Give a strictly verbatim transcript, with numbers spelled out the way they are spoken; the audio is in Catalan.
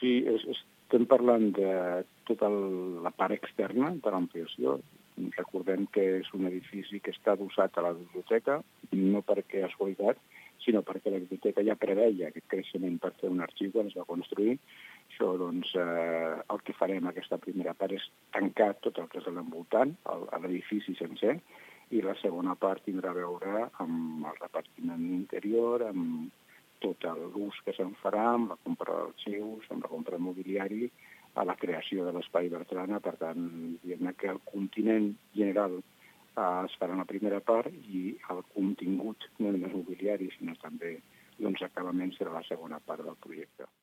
Sí, és, estem parlant de tota la part externa de l'ampliació. Recordem que és un edifici que està adossat a la biblioteca, no perquè és buidat, sinó perquè la biblioteca ja preveia aquest creixement per fer un arxiu quan es va construir. Això, doncs, eh, el que farem aquesta primera part és tancar tot el que és l'envoltant, l'edifici sencer, i la segona part tindrà a veure amb el repartiment interior, amb tot l'ús que se'n farà, amb la compra d'arxius, amb la compra de mobiliari, a la creació de l'Espai Bertrana. Per tant, diguem que el continent general eh, es farà en la primera part i el contingut, no només mobiliari, sinó també doncs, acabament serà la segona part del projecte.